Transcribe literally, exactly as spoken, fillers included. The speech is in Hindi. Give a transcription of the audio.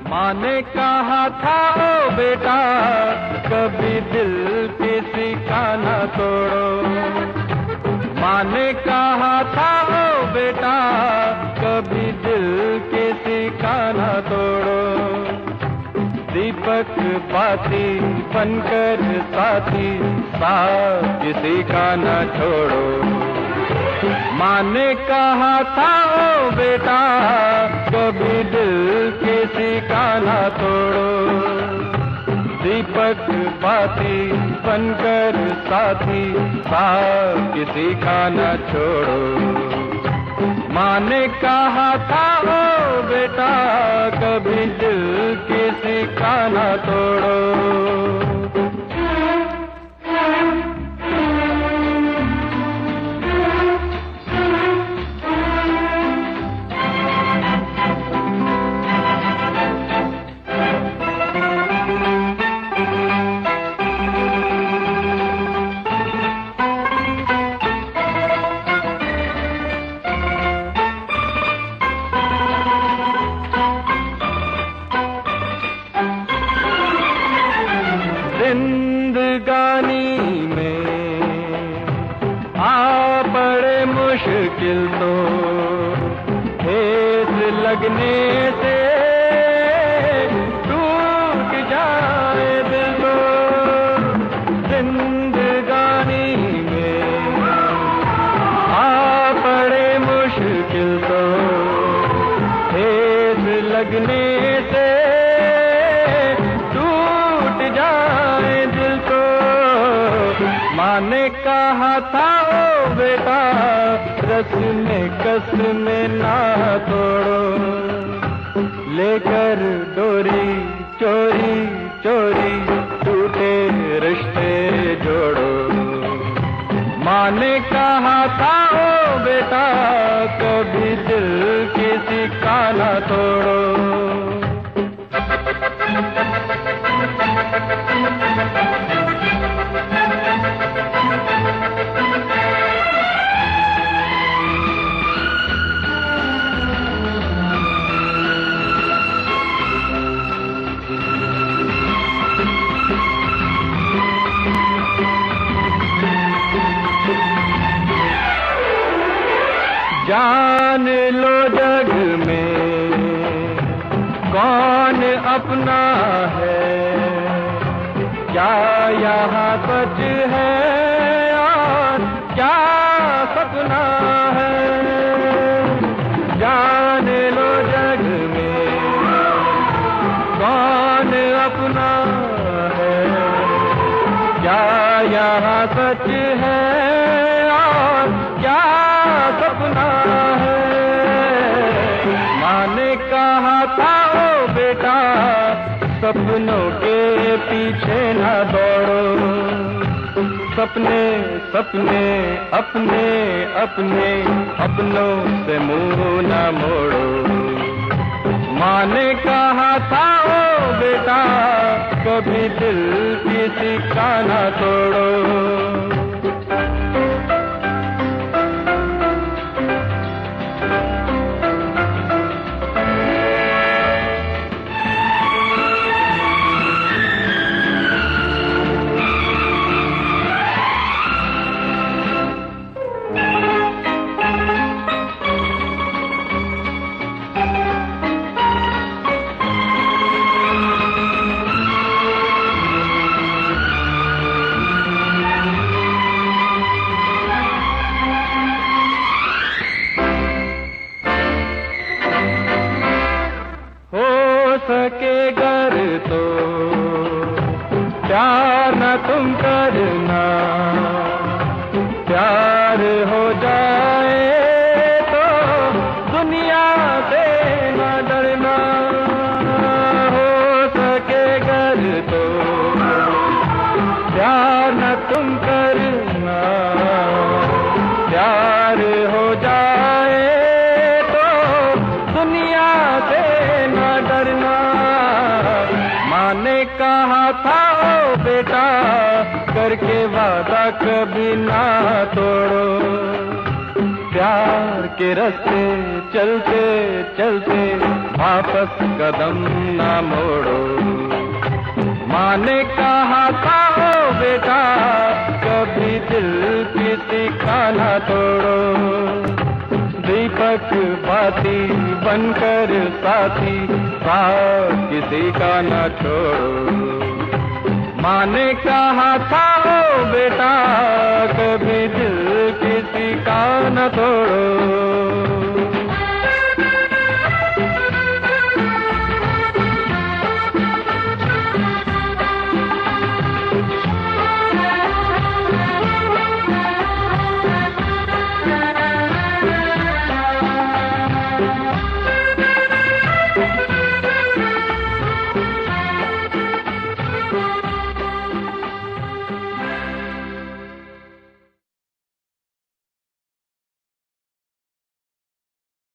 माँ ने कहा था ओ बेटा कभी दिल किसी का न तोड़ो। माँ ने कहा था ओ बेटा कभी दिल किसी का न तोड़ो। दीपक बाती बनकर साथी साथ किसी का न छोड़ो। माँ ने कहा था ओ बेटा कभी दिल किसी का न तोड़ो। दीपक बाती बनकर साथी साथ किसी का न छोड़ो। माँ ने कहा था ओ बेटा कभी दिल किसी का न तोड़ो। जिंदगानी में आ पड़े मुश्किल तो ठेस लगने से टूट जाए दिल तो। जिंदगानी में आ पड़े मुश्किल तो ठेस लगने से माँ ने कहा था ओ बेटा रस में कस में ना तोड़ो। लेकर डोरी चोरी चोरी टूटे रिश्ते जोड़ो। माँ ने कहा था ओ बेटा कभी दिल किसी का ना तोड़ो। जान लो जग में कौन अपना है, क्या यहाँ सच है और क्या सपना है। जान लो जग में कौन अपना है, क्या यहाँ सच है और क्या सपना है। माँ ने कहा था ओ बेटा सपनों के पीछे न दौड़ो। सपने सपने अपने अपने अपनों से मुंह न मोड़ो। माँ ने कहा था ओ बेटा कभी दिल किसी का न तोड़ो। सके गर तो प्यार न तुम करना, प्यार हो जाए तो दुनिया से न डरना। हो सके गर तो प्यार न तुम करना, प्यार हो जाए तो दुनिया से न डरना। माँ ने कहा था ओ बेटा करके वादा कभी ना तोड़ो। प्यार के रास्ते चलते चलते वापस कदम ना मोड़ो। माँ ने कहा था ओ बेटा कभी दिल किसी का ना तोड़ो। दीपक बाती बनकर साथी साथ किसी का ना छोड़ो। माँ ने कहा था ओ बेटा कभी दिल किसी का न तोड़ो।